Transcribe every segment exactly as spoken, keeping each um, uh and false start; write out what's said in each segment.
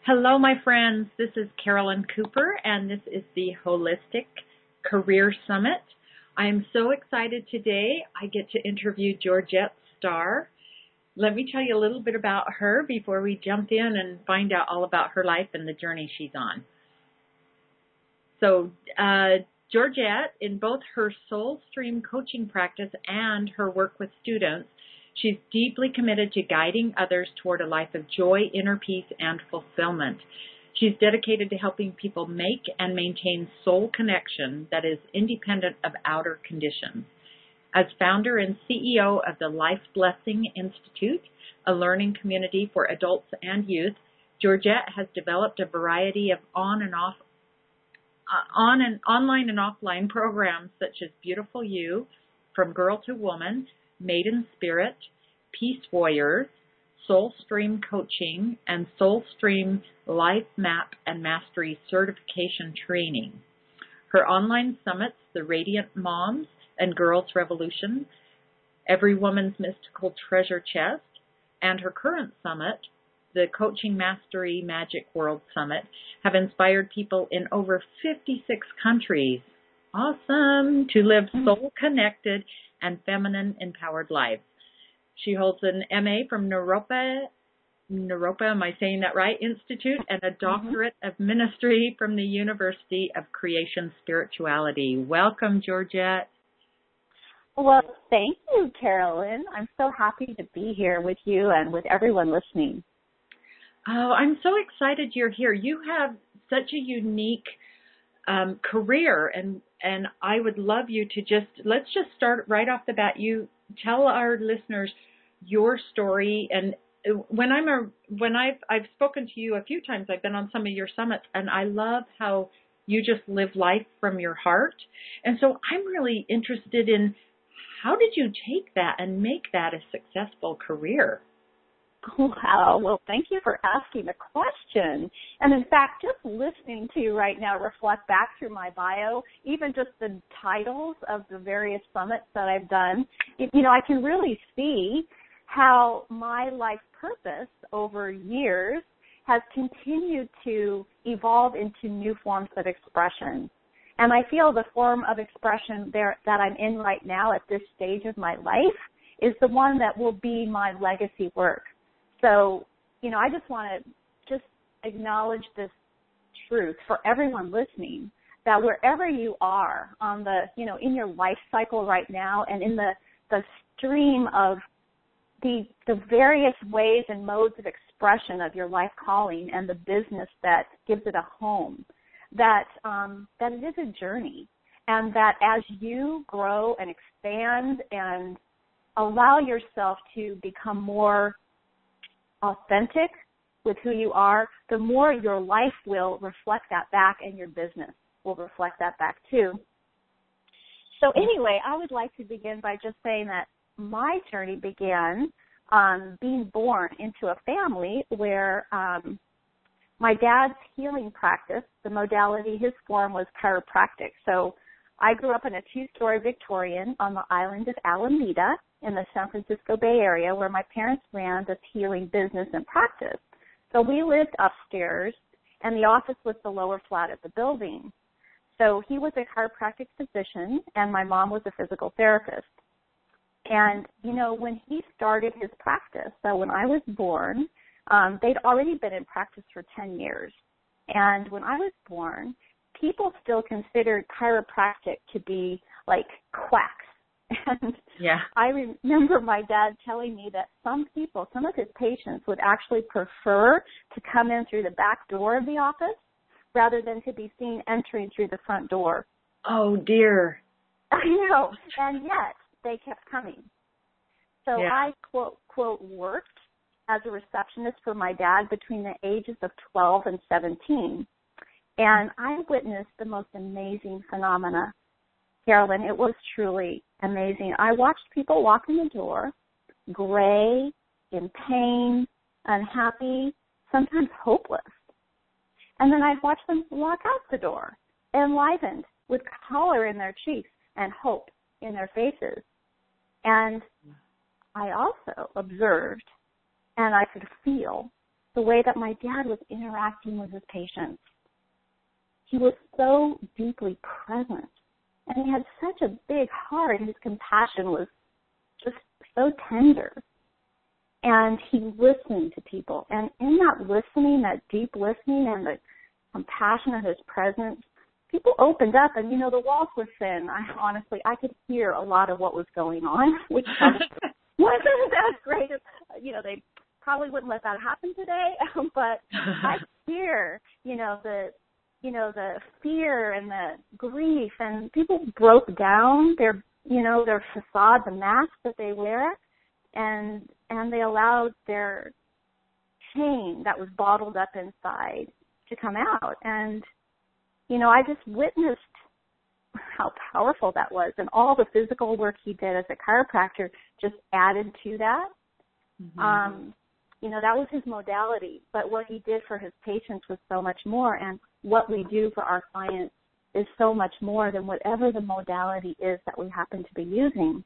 Hello, my friends. This is Carolyn Cooper, and this is the Holistic Career Summit. I am so excited today. I get to interview Georgette Starr. Let me tell you a little bit about her before we jump in and find out all about her life and the journey she's on. So, uh, Georgette, in both her Soulstream coaching practice and her work with students, she's deeply committed to guiding others toward a life of joy, inner peace, and fulfillment. She's dedicated to helping people make and maintain soul connection that is independent of outer conditions. As founder and C E O of the Life Blessing Institute, a learning community for adults and youth, Georgette has developed a variety of on and off, uh, on and online and offline programs such as Beautiful You, From Girl to Woman, Maiden Spirit, Peace Warriors, Soulstream Coaching, and Soulstream Life Map and Mastery Certification Training. Her online summits, the Radiant Moms and Girls Revolution, Every Woman's Mystical Treasure Chest, and her current summit, the Coaching Mastery Magic World Summit, have inspired people in over fifty-six countries. Awesome! To live soul-connected and feminine empowered lives. She holds an M A from Naropa, Naropa, am I saying that right, Institute, and a doctorate mm-hmm. of ministry from the University of Creation Spirituality. Welcome, Georgette. Well, thank you, Carolyn. I'm so happy to be here with you and with everyone listening. Oh, I'm so excited you're here. You have such a unique um, career, and and I would love you to just, let's just start right off the bat. You tell our listeners your story. And when I'm a, when I've, I've spoken to you a few times, I've been on some of your summits, and I love how you just live life from your heart. And so I'm really interested in, how did you take that and make that a successful career? Wow. Well, thank you for asking the question. And in fact, just listening to you right now reflect back through my bio, even just the titles of the various summits that I've done, you know, I can really see how my life purpose over years has continued to evolve into new forms of expression. And I feel the form of expression there that I'm in right now at this stage of my life is the one that will be my legacy work. So, you know, I just want to just acknowledge this truth for everyone listening, that wherever you are on the, you know, in your life cycle right now and in the, the stream of the, the various ways and modes of expression of your life calling and the business that gives it a home, that, um, that it is a journey, and that as you grow and expand and allow yourself to become more authentic with who you are, the more your life will reflect that back, and your business will reflect that back too. So anyway, I would like to begin by just saying that my journey began um, being born into a family where um, my dad's healing practice, the modality, his form was chiropractic. So I grew up in a two-story Victorian on the island of Alameda in the San Francisco Bay Area, where my parents ran this healing business and practice. So we lived upstairs, and the office was the lower flat of the building. So he was a chiropractic physician, and my mom was a physical therapist. And, you know, when he started his practice, so when I was born, um, they'd already been in practice for ten years. And when I was born, people still considered chiropractic to be like quacks. And yeah. I remember my dad telling me that some people, some of his patients would actually prefer to come in through the back door of the office rather than to be seen entering through the front door. Oh, dear. I know. And yet they kept coming. So yeah. I, quote, quote, worked as a receptionist for my dad between the ages of twelve and seventeen. And I witnessed the most amazing phenomena. Carolyn, it was truly amazing. I watched people walk in the door, gray, in pain, unhappy, sometimes hopeless. And then I'd watch them walk out the door, enlivened, with color in their cheeks and hope in their faces. And I also observed, and I could feel, the way that my dad was interacting with his patients. He was so deeply present, and he had such a big heart. His compassion was just so tender, and he listened to people. And in that listening, that deep listening and the compassion of his presence, people opened up, and, you know, the walls were thin. I honestly, I could hear a lot of what was going on, which wasn't as great as, you know, they probably wouldn't let that happen today, but I could hear, you know, the, you know, the fear and the grief, and people broke down their, you know, their facade, the mask that they wear, and, and they allowed their pain that was bottled up inside to come out. And, you know, I just witnessed how powerful that was, and all the physical work he did as a chiropractor just added to that. Mm-hmm. Um, you know, that was his modality, but what he did for his patients was so much more, and what we do for our clients is so much more than whatever the modality is that we happen to be using.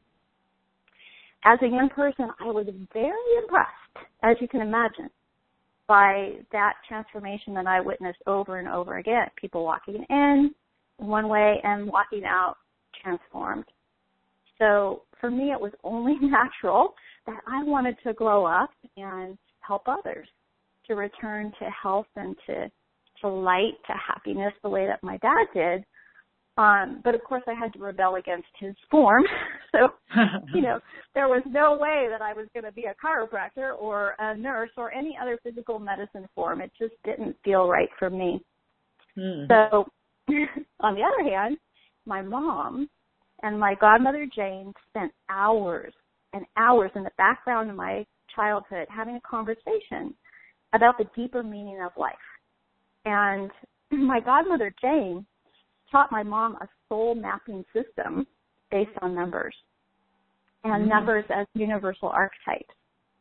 As a young person, I was very impressed, as you can imagine, by that transformation that I witnessed over and over again. People walking in one way and walking out transformed. So for me, it was only natural that I wanted to grow up and help others to return to health and to, to light, to happiness the way that my dad did. Um, but, of course, I had to rebel against his form. So, you know, there was no way that I was going to be a chiropractor or a nurse or any other physical medicine form. It just didn't feel right for me. Mm. So, on the other hand, my mom and my godmother, Jane, spent hours and hours in the background of my childhood having a conversation about the deeper meaning of life. And my godmother, Jane, taught my mom a soul mapping system based on numbers and mm-hmm. numbers as universal archetypes.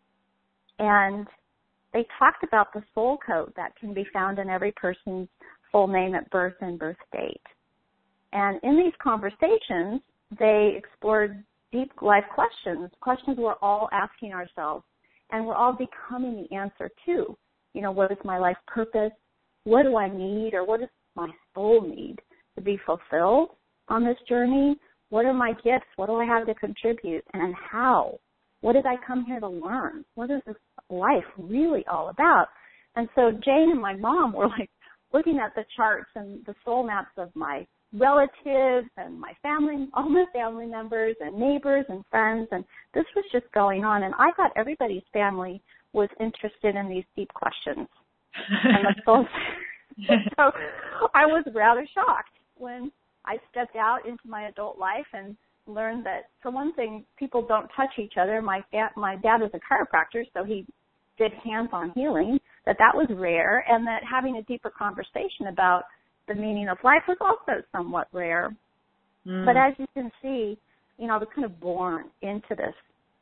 And they talked about the soul code that can be found in every person's full name at birth and birth date. And in these conversations, they explored deep life questions, questions we're all asking ourselves, and we're all becoming the answer to. You know, what is my life purpose? What do I need, or what does my soul need to be fulfilled on this journey? What are my gifts? What do I have to contribute, and how? What did I come here to learn? What is this life really all about? And so Jane and my mom were like looking at the charts and the soul maps of my relatives and my family, all my family members and neighbors and friends, and this was just going on. And I thought everybody's family was interested in these deep questions. And the soul so I was rather shocked when I stepped out into my adult life and learned that, for one thing, people don't touch each other. My fa- my dad was a chiropractor, so he did hands-on healing, that that was rare, and that having a deeper conversation about the meaning of life was also somewhat rare. Mm. But as you can see, you know, I was kind of born into this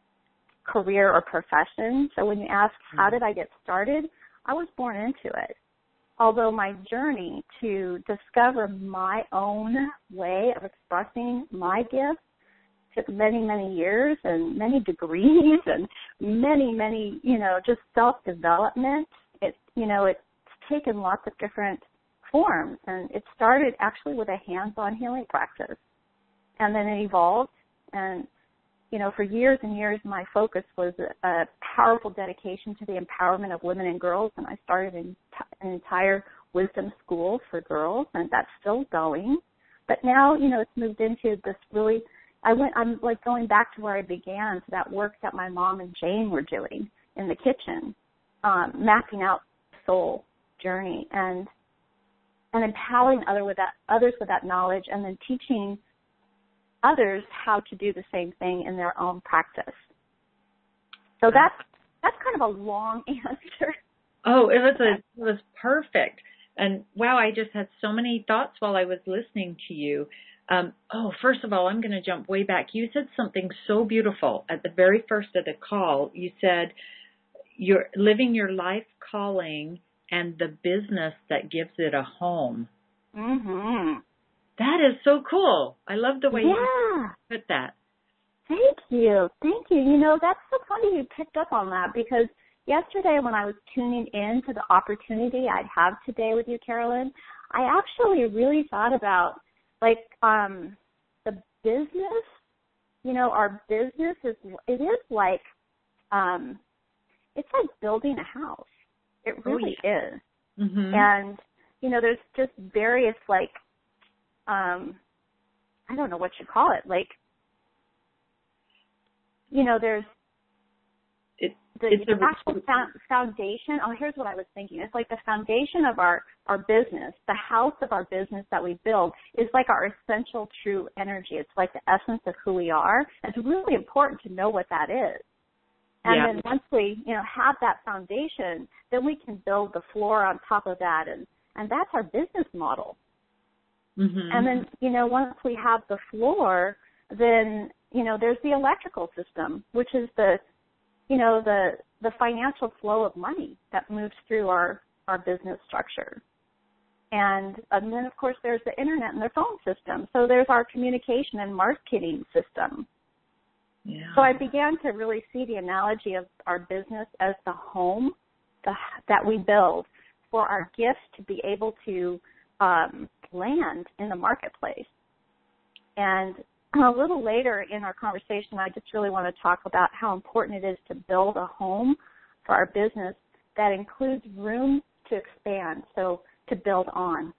career or profession. So when you ask, how did I get started, I was born into it. Although my journey to discover my own way of expressing my gifts took many, many years and many degrees and many, many, you know, just self-development. It, you know, it's taken lots of different forms, and it started actually with a hands-on healing practice. And then it evolved, and, you know, for years and years, my focus was a, a powerful dedication to the empowerment of women and girls, and I started an, an entire wisdom school for girls, and that's still going. But now, you know, it's moved into this really, I went, I'm like going back to where I began, to that work that my mom and Jane were doing in the kitchen, um, mapping out soul journey and and empowering other with that, others with that knowledge, and then teaching others how to do the same thing in their own practice. So that's that's kind of a long answer. Oh, it was a, it was perfect. And wow, I just had so many thoughts while I was listening to you. Um, oh, first of all, I'm going to jump way back. You said something so beautiful at the very first of the call. You said you're living your life calling and the business that gives it a home. Mm-hmm. That is so cool. I love the way yeah. you put that. Thank you. Thank you. You know, that's so funny you picked up on that, because, yesterday when I was tuning in to the opportunity I'd have today with you, Carolyn, I actually really thought about, like, um, the business, you know, our business is, it is like, um, it's like building a house. It really oh, yeah. is. Mm-hmm. And, you know, there's just various, like, um, I don't know what you call it, like, you know, there's it, the, it's the actual foundation. Oh, here's what I was thinking. It's like the foundation of our, our business, the house of our business that we build is like our essential true energy. It's like the essence of who we are. It's really important to know what that is. And yeah. then once we, you know, have that foundation, then we can build the floor on top of that. And, and that's our business model. Mm-hmm. And then, you know, once we have the floor, then, you know, there's the electrical system, which is the, you know, the the financial flow of money that moves through our, our business structure. And, and then, of course, there's the internet and the phone system. So there's our communication and marketing system. Yeah. So I began to really see the analogy of our business as the home the, that we build for our gifts to be able to um, land in the marketplace. And a little later in our conversation, I just really want to talk about how important it is to build a home for our business that includes room to expand, so to build on.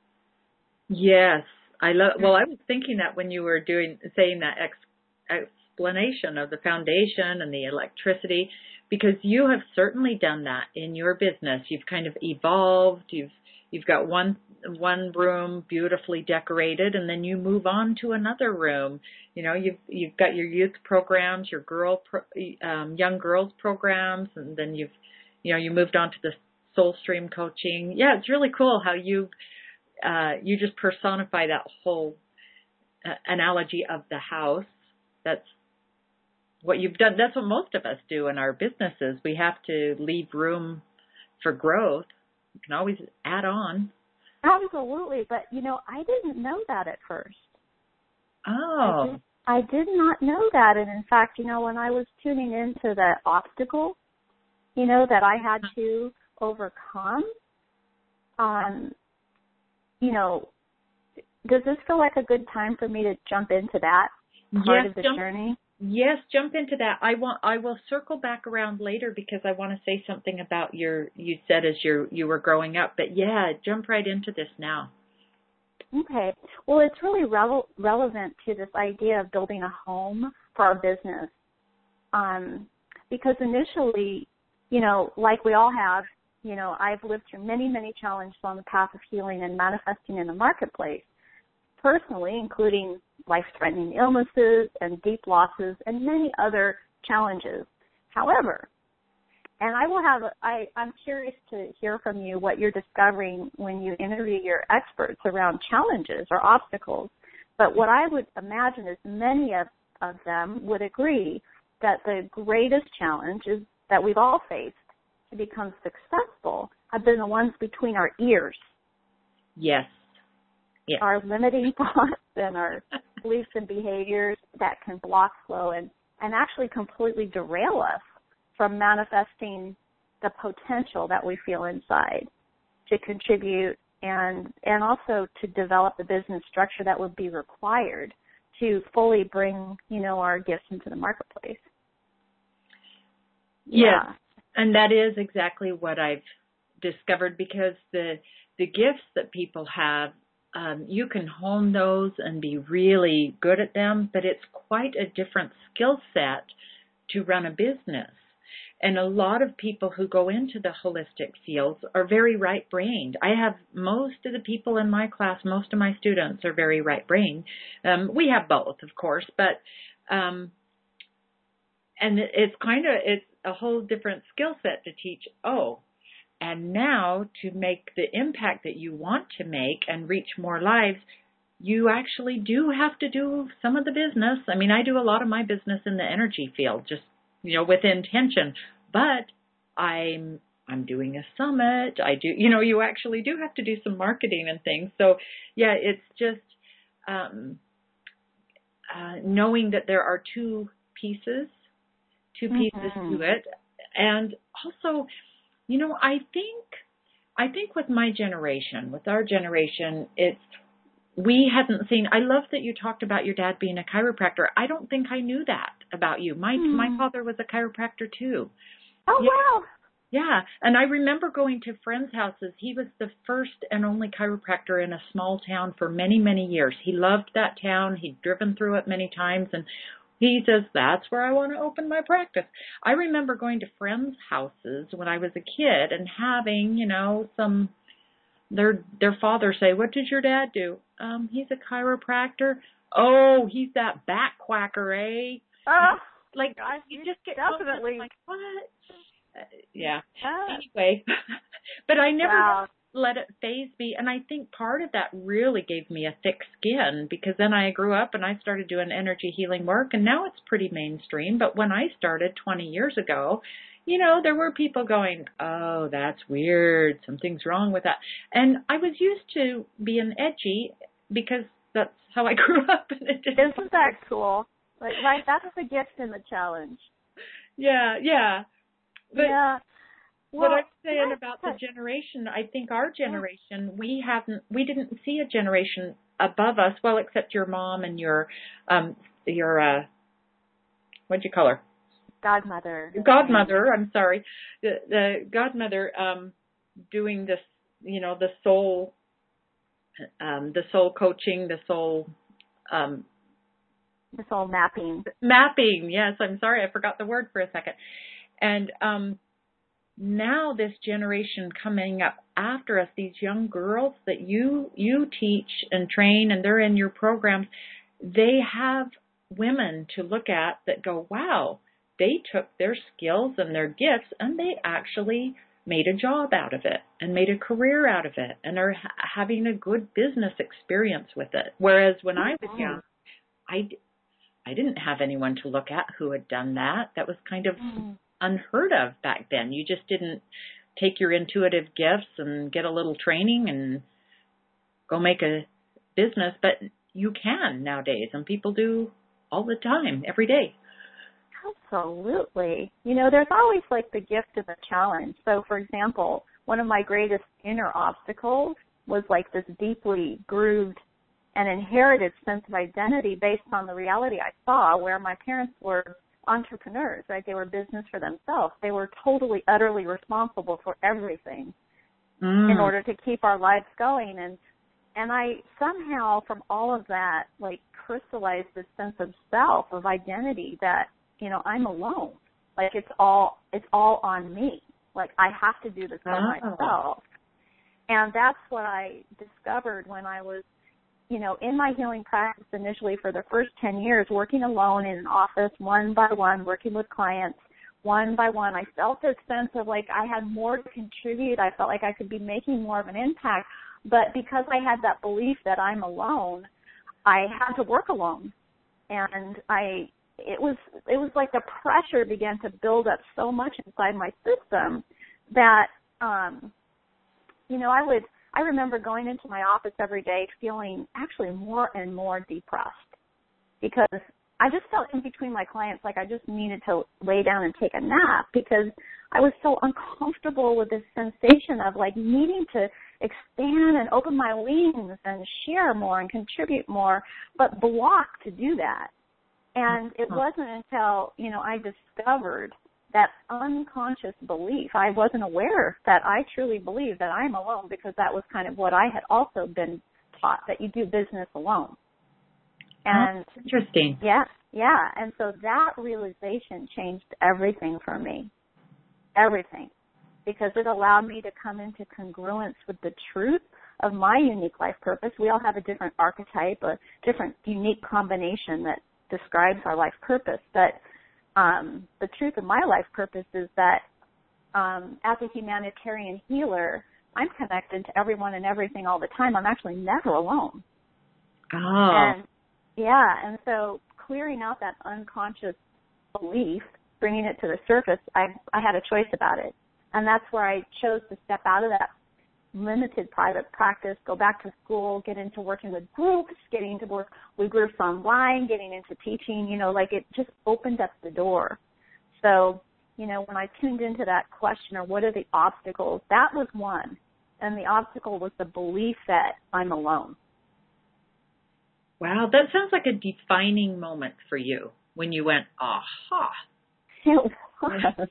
Yes, I love. Well, I was thinking that when you were doing saying that ex, explanation of the foundation and the electricity, because you have certainly done that in your business. You've kind of evolved. You've you've got one. one room beautifully decorated, and then you move on to another room. You know, you've you've got your youth programs, your girl, pro, um, young girls programs, and then you've, you know, you moved on to the soul stream coaching. Yeah, it's really cool how you uh, you just personify that whole uh, analogy of the house. That's what you've done. That's what most of us do in our businesses. We have to leave room for growth. You can always add on. Absolutely, but, you know, I didn't know that at first. Oh. I did, I did not know that, and in fact, you know, when I was tuning into the obstacle, you know, that I had to overcome, um, you know, does this feel like a good time for me to jump into that part yes, of the jump, journey? Yes, jump into that. I want. I will circle back around later because I want to say something about your. You said as you you were growing up, but yeah, jump right into this now. Okay. Well, it's really rele- relevant to this idea of building a home for our business, um, because initially, you know, like we all have, you know, I've lived through many, many challenges on the path of healing and manifesting in the marketplace, personally, including life-threatening illnesses and deep losses and many other challenges. However, and I will have, I, I'm curious to hear from you what you're discovering when you interview your experts around challenges or obstacles. But what I would imagine is many of, of them would agree that the greatest challenges that we've all faced to become successful have been the ones between our ears. Yes. Yes. Our limiting thoughts and our beliefs and behaviors that can block flow and, and actually completely derail us from manifesting the potential that we feel inside to contribute and and also to develop the business structure that would be required to fully bring, you know, our gifts into the marketplace. Yeah. yeah. And that is exactly what I've discovered, because the the gifts that people have, Um, you can hone those and be really good at them, but it's quite a different skill set to run a business. And a lot of people who go into the holistic fields are very right-brained. I have most of the people in my class, most of my students are very right-brained. Um, we have both, of course, but um, and it's kind of it's a whole different skill set to teach. Oh. And now to make the impact that you want to make and reach more lives, you actually do have to do some of the business. I mean, I do a lot of my business in the energy field, just, you know, with intention. But I'm I'm doing a summit. I do, you know, you actually do have to do some marketing and things. So, yeah, it's just um, uh, knowing that there are two pieces, two pieces mm-hmm. to it. And also, you know, I think, I think with my generation, with our generation, it's, we hadn't seen, I love that you talked about your dad being a chiropractor. I don't think I knew that about you. My, mm. my father was a chiropractor too. Oh, yeah. wow. Yeah, and I remember going to friends' houses. He was the first and only chiropractor in a small town for many, many years. He loved that town. He'd driven through it many times, and he says, that's where I want to open my practice. I remember going to friends' houses when I was a kid and having, you know, some, their their father say, what did your dad do? Um, he's a chiropractor. Oh, he's that back quacker, eh? Oh, like, gosh, you just get definitely. like, what? Uh, yeah. Anyway, but I never wow. let it faze me. And I think part of that really gave me a thick skin because then I grew up and I started doing energy healing work and now it's pretty mainstream. But when I started twenty years ago, you know, there were people going, oh, that's weird. Something's wrong with that. And I was used to being edgy because that's how I grew up. And it didn't Isn't that cool? Like, right, that's the gift and the challenge. Yeah, yeah. But yeah. Well, what I'm saying about the generation, I think our generation, we haven't, we didn't see a generation above us, well, except your mom and your, um, your, uh, what'd you call her? Godmother. Godmother, I'm sorry. The, the godmother, um, doing this, you know, the soul, um, the soul coaching, the soul, um, the soul mapping. Mapping, yes. I'm sorry, I forgot the word for a second. And um, now this generation coming up after us, these young girls that you you teach and train, and they're in your programs, they have women to look at that go, wow, they took their skills and their gifts and they actually made a job out of it and made a career out of it and are ha- having a good business experience with it. Whereas when I was young, I, I didn't have anyone to look at who had done that. That was kind of mm. unheard of back then. You just didn't take your intuitive gifts and get a little training and go make a business, but you can nowadays, and people do all the time, every day. Absolutely. You know, there's always like the gift and the challenge. So, for example, one of my greatest inner obstacles was like this deeply grooved and inherited sense of identity based on the reality I saw, where my parents were entrepreneurs, right? They were business for themselves. They were totally, utterly responsible for everything mm. in order to keep our lives going. And and I somehow, from all of that, like crystallized this sense of self, of identity that, you know, I'm alone. Like it's all it's all on me. Like I have to do this for oh. myself. And that's what I discovered when I was, you know, in my healing practice initially for the first ten years, working alone in an office, one by one, working with clients, one by one. I felt this sense of like I had more to contribute. I felt like I could be making more of an impact. But because I had that belief that I'm alone, I had to work alone. And I, it was, it was like the pressure began to build up so much inside my system that, um, you know, I would, I remember going into my office every day feeling actually more and more depressed because I just felt in between my clients like I just needed to lay down and take a nap because I was so uncomfortable with this sensation of like needing to expand and open my wings and share more and contribute more, but blocked to do that. And it wasn't until, you know, I discovered that unconscious belief. I wasn't aware that I truly believed that I'm alone because that was kind of what I had also been taught, that you do business alone. And oh, interesting. Yeah, yeah. And so that realization changed everything for me, everything, because it allowed me to come into congruence with the truth of my unique life purpose. We all have a different archetype, a different unique combination that describes our life purpose, but Um, the truth of my life purpose is that um, as a humanitarian healer, I'm connected to everyone and everything all the time. I'm actually never alone. Oh. And, yeah, and so clearing out that unconscious belief, bringing it to the surface, I, I had a choice about it. And that's where I chose to step out of that limited private practice, go back to school, get into working with groups, getting to work with groups online, getting into teaching, you know, like it just opened up the door. So you know, when I tuned into that question, or what are the obstacles, that was one. And the obstacle was the belief that I'm alone. Wow, that sounds like a defining moment for you when you went, aha. It was.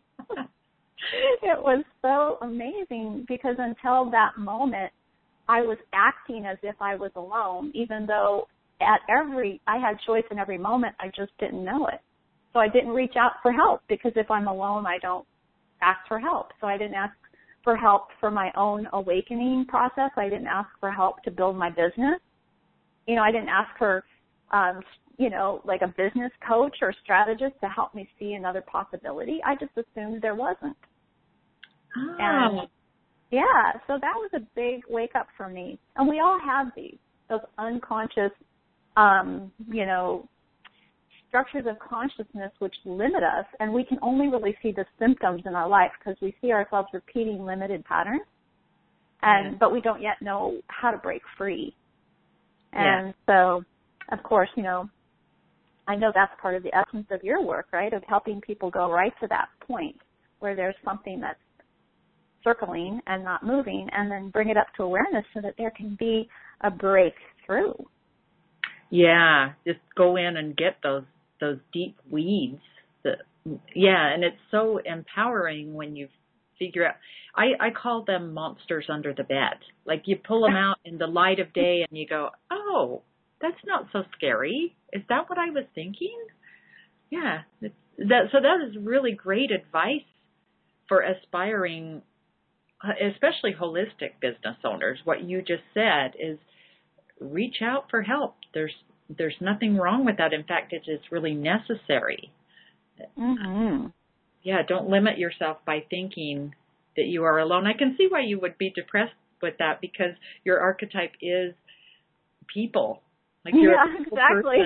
It was so amazing, because until that moment, I was acting as if I was alone, even though at every, I had choice in every moment, I just didn't know it. So I didn't reach out for help, because if I'm alone, I don't ask for help. So I didn't ask for help for my own awakening process. I didn't ask for help to build my business. You know, I didn't ask for, um, you know, like a business coach or strategist to help me see another possibility. I just assumed there wasn't. Oh. And yeah, so that was a big wake up for me. And we all have these, those unconscious, um, you know, structures of consciousness which limit us, and we can only really see the symptoms in our life because we see ourselves repeating limited patterns, and yeah. but we don't yet know how to break free. And yeah. so, of course, you know, I know that's part of the essence of your work, right, of helping people go right to that point where there's something that's circling and not moving, and then bring it up to awareness so that there can be a breakthrough. Yeah, just go in and get those those deep weeds. That, yeah, and it's so empowering when you figure out. I, I call them monsters under the bed. Like you pull them out in the light of day and you go, oh, that's not so scary. Is that what I was thinking? Yeah. It's, that, so that is really great advice for aspiring, especially holistic business owners. What you just said is reach out for help. There's there's nothing wrong with that. In fact, it is really necessary. Mm-hmm. Yeah, don't limit yourself by thinking that you are alone. I can see why you would be depressed with that, because your archetype is people. Like you're yeah, exactly.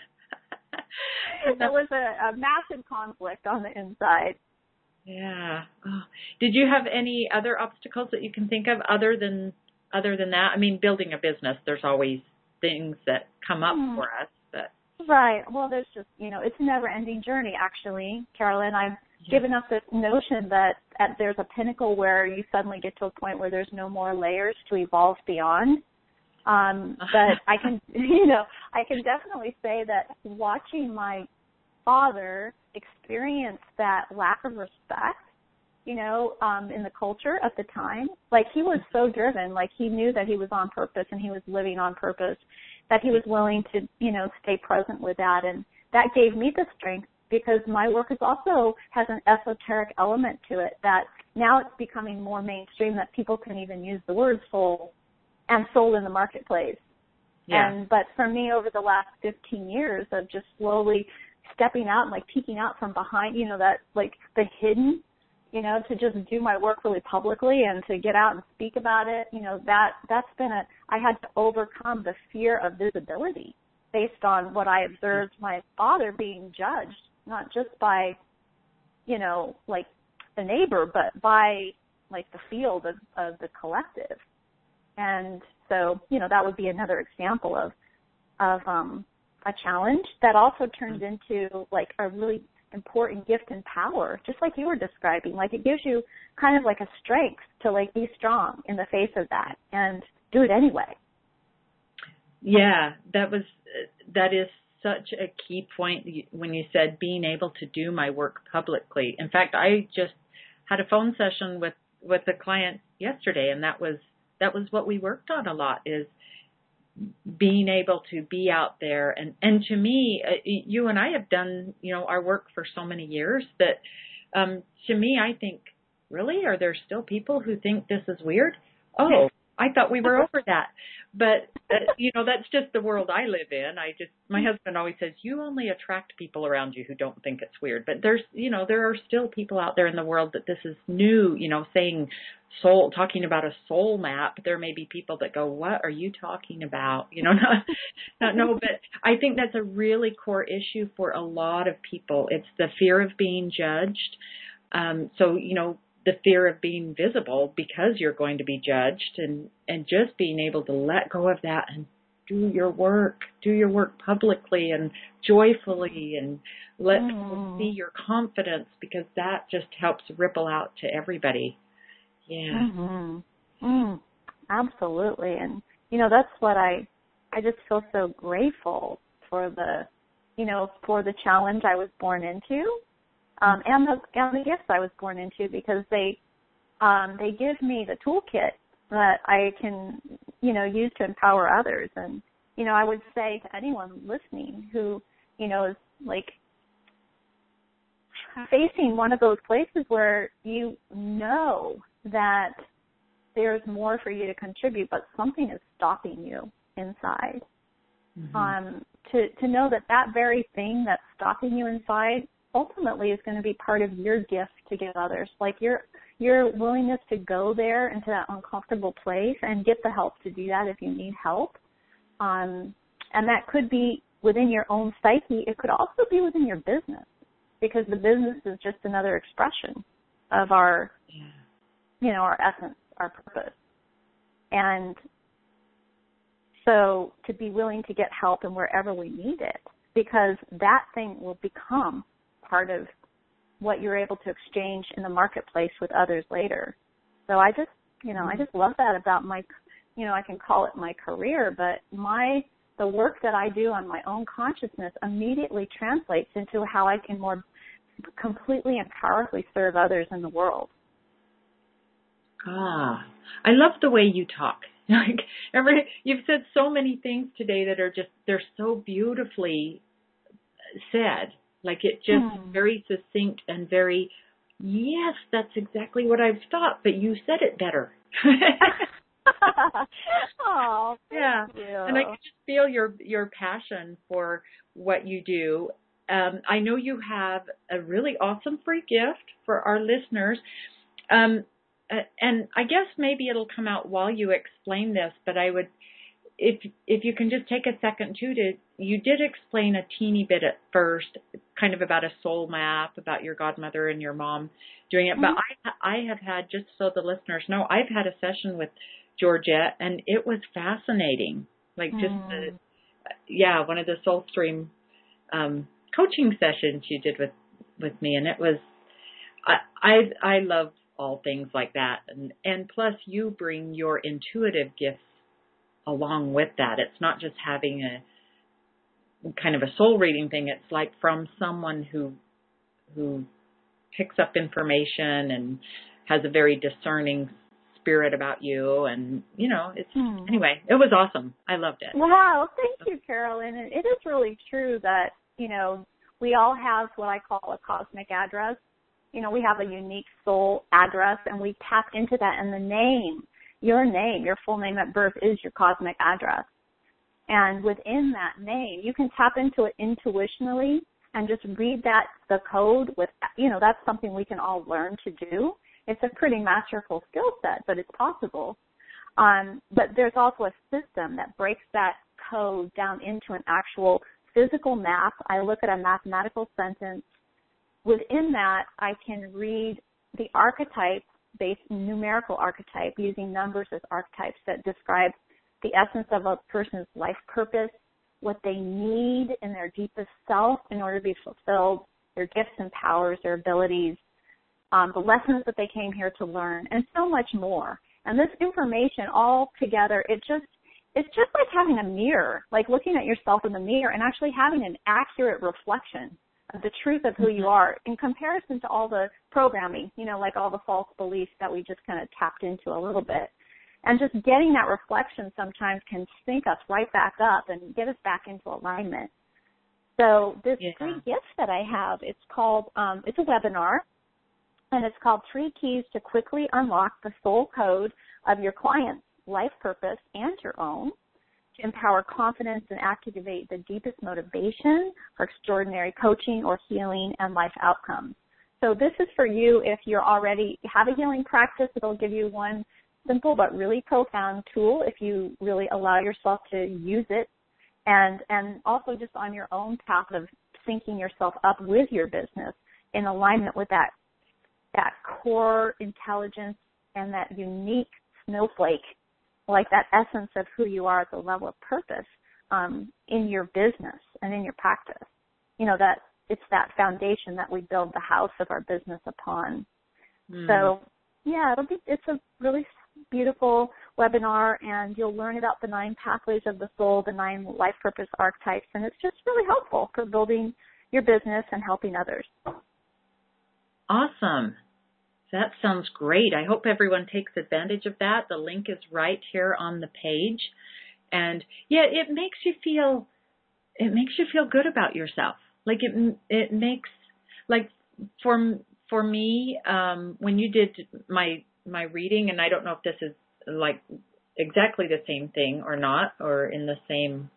That was a, a massive conflict on the inside. Yeah. Oh. Did you have any other obstacles that you can think of other than other than that? I mean, building a business, there's always things that come up mm. for us. But right. Well, there's just, you know, it's a never-ending journey, actually, Carolyn. I've yeah. given up this notion that at, there's a pinnacle where you suddenly get to a point where there's no more layers to evolve beyond. Um, but I can, you know, I can definitely say that watching my father experience that lack of respect, you know, um, in the culture at the time. Like, he was so driven, like he knew that he was on purpose and he was living on purpose, that he was willing to, you know, stay present with that. And that gave me the strength, because my work is also has an esoteric element to it that now it's becoming more mainstream, that people can even use the word soul and soul in the marketplace. Yeah. And, but for me, over the last fifteen years of just slowly stepping out and like peeking out from behind, you know, that like the hidden, you know, to just do my work really publicly and to get out and speak about it, you know, that, that's been a, I had to overcome the fear of visibility based on what I observed my father being judged, not just by, you know, like the neighbor, but by like the field of, of the collective. And so, you know, that would be another example of, of, um, a challenge that also turns into like a really important gift and power, just like you were describing. Like, it gives you kind of like a strength to like be strong in the face of that and do it anyway. Yeah, that was, that is such a key point when you said being able to do my work publicly. In fact, I just had a phone session with, with a client yesterday, and that was, that was what we worked on a lot, is being able to be out there. And, and to me, uh, you and I have done, you know, our work for so many years that, um, to me, I think, really, are there still people who think this is weird? Oh, I thought we were over that. But, uh, you know, that's just the world I live in. I just, my husband always says, you only attract people around you who don't think it's weird. But there's, you know, there are still people out there in the world that this is new, you know, saying soul, talking about a soul map. There may be people that go, what are you talking about? You know, not, not no, but I think that's a really core issue for a lot of people. It's the fear of being judged. Um, so, you know, the fear of being visible because you're going to be judged, and, and just being able to let go of that and do your work, do your work publicly and joyfully, and let mm. people see your confidence, because that just helps ripple out to everybody. Yeah. Mm-hmm. Mm. Absolutely. And, you know, that's what I, I just feel so grateful for the, you know, for the challenge I was born into, um, and the, and the gifts I was born into, because they, um, they give me the toolkit that I can, you know, use to empower others. And, you know, I would say to anyone listening who, you know, is like facing one of those places where you know that there's more for you to contribute, but something is stopping you inside. Mm-hmm. Um, to, to know that that very thing that's stopping you inside ultimately is going to be part of your gift to give others. Like your your willingness to go there into that uncomfortable place and get the help to do that if you need help. Um, and that could be within your own psyche. It could also be within your business, because the business is just another expression of our, yeah. you know, our essence, our purpose. And so to be willing to get help in wherever we need it, because that thing will become part of what you're able to exchange in the marketplace with others later. So I just, you know, I just love that about my, you know, I can call it my career, but my, the work that I do on my own consciousness immediately translates into how I can more completely and powerfully serve others in the world. Ah, I love the way you talk. Like every, you've said so many things today that are just, they're so beautifully said. Like it just hmm. very succinct and very, yes, that's exactly what I've thought, but you said it better. Oh, thank yeah. you. And I can just feel your, your passion for what you do. Um, I know you have a really awesome free gift for our listeners. Um, Uh, and I guess maybe it'll come out while you explain this, but I would, if if you can just take a second too to, you did explain a teeny bit at first, kind of about a soul map, about your godmother and your mom doing it. Mm-hmm. But I I have had, just so the listeners know, I've had a session with Georgette, and it was fascinating. Like just mm. the, yeah, one of the Soul Stream um, coaching sessions you did with with me, and it was, I I, I love all things like that. And, and plus you bring your intuitive gifts along with that. It's not just having a kind of a soul reading thing. It's like from someone who, who picks up information and has a very discerning spirit about you. And, you know, it's, hmm. anyway, it was awesome. I loved it. Wow. Thank you, Carolyn. And it is really true that, you know, we all have what I call a cosmic address. You know, we have a unique soul address, and we tap into that. And the name, your name, your full name at birth is your cosmic address. And within that name, you can tap into it intuitionally and just read that, the code with, you know, that's something we can all learn to do. It's a pretty masterful skill set, but it's possible. Um, but there's also a system that breaks that code down into an actual physical map. I look at a mathematical sentence. Within that, I can read the archetype-based numerical archetype using numbers as archetypes that describe the essence of a person's life purpose, what they need in their deepest self in order to be fulfilled, their gifts and powers, their abilities, um, the lessons that they came here to learn, and so much more. And this information all together, it just, it's just like having a mirror, like looking at yourself in the mirror and actually having an accurate reflection of the truth of who you are in comparison to all the programming, you know, like all the false beliefs that we just kind of tapped into a little bit. And just getting that reflection sometimes can sync us right back up and get us back into alignment. So this yeah. free gift that I have, it's called, um, it's a webinar, and it's called Three Keys to Quickly Unlock the Soul Code of Your Client's Life Purpose and Your Own, to empower confidence and activate the deepest motivation for extraordinary coaching or healing and life outcomes. So this is for you if you're already have a healing practice. It'll give you one simple but really profound tool if you really allow yourself to use it, and and also just on your own path of syncing yourself up with your business in alignment with that that core intelligence and that unique snowflake like that essence of who you are at the level of purpose um, in your business and in your practice. You know, that it's that foundation that we build the house of our business upon. Mm. So, yeah, it'll be, it's a really beautiful webinar, and you'll learn about the nine pathways of the soul, the nine life purpose archetypes, and it's just really helpful for building your business and helping others. Awesome. That sounds great. I hope everyone takes advantage of that. The link is right here on the page. And yeah, it makes you feel, it makes you feel good about yourself. Like it, it makes, like for, for me, um, when you did my, my reading, and I don't know if this is like exactly the same thing or not, or in the same,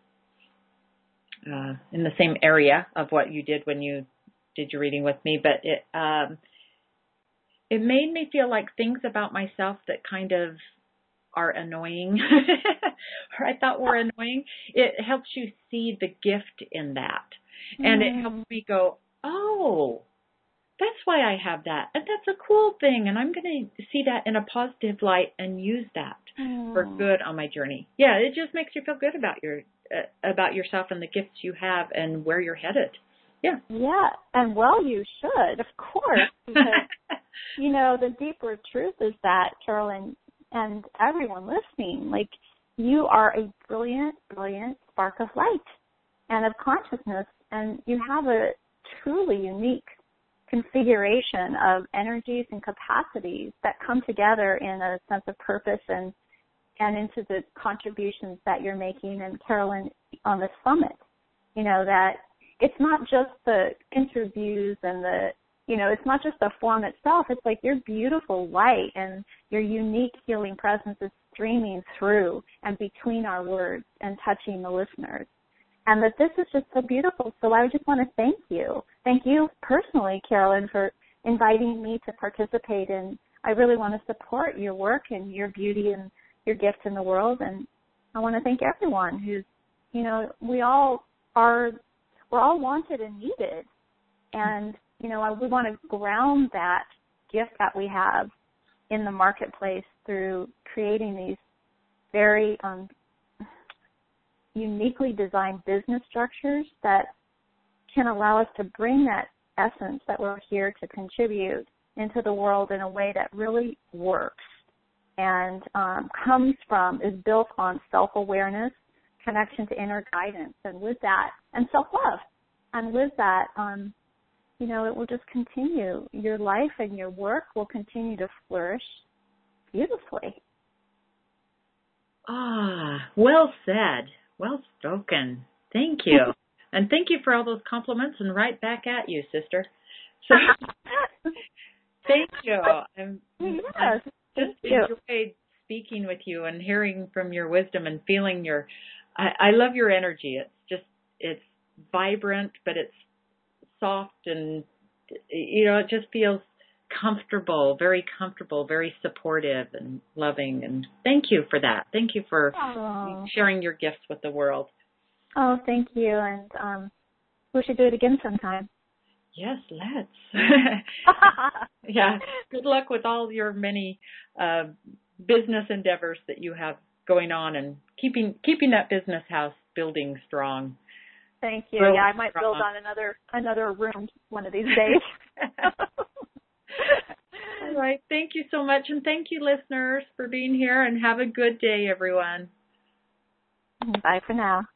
uh, in the same area of what you did when you did your reading with me, but it, um, it made me feel like things about myself that kind of are annoying, or I thought were annoying, it helps you see the gift in that. And mm. it helps me go, oh, that's why I have that. And that's a cool thing. And I'm going to see that in a positive light and use that mm. for good on my journey. Yeah, it just makes you feel good about your uh, about yourself and the gifts you have and where you're headed. Yeah. Yeah. And well, you should, of course, because, you know, the deeper truth is that, Carolyn, and everyone listening, like, you are a brilliant, brilliant spark of light and of consciousness, and you have a truly unique configuration of energies and capacities that come together in a sense of purpose and and into the contributions that you're making. And Carolyn, on the summit, you know, that it's not just the interviews and the, you know, it's not just the form itself. It's like your beautiful light and your unique healing presence is streaming through and between our words and touching the listeners. And that this is just so beautiful. So I just want to thank you. Thank you personally, Carolyn, for inviting me to participate. And I really want to support your work and your beauty and your gift in the world. And I want to thank everyone who's, you know, we all are, we're all wanted and needed. And, you know, we want to ground that gift that we have in the marketplace through creating these very um, uniquely designed business structures that can allow us to bring that essence that we're here to contribute into the world in a way that really works and um, comes from, is built on self-awareness, connection to inner guidance, and with that, and self-love. And with that, um, you know, it will just continue. Your life and your work will continue to flourish beautifully. Ah, well said. Well spoken. Thank you. And thank you for all those compliments, and right back at you, sister. So, thank you. I'm, yes, I'm just you. enjoyed speaking with you and hearing from your wisdom and feeling your, I, I love your energy. It's just, it's vibrant, but it's soft and, you know, it just feels comfortable, very comfortable, very supportive and loving. And thank you for that. Thank you for oh. sharing your gifts with the world. Oh, thank you. And um, we should do it again sometime. Yes, let's. Yeah. Good luck with all your many uh, business endeavors that you have going on, and keeping keeping that business house building strong. Thank you. Grow yeah, I might strong. build on another another room one of these days. All right. Thank you so much. And thank you, listeners, for being here, and have a good day, everyone. Bye for now.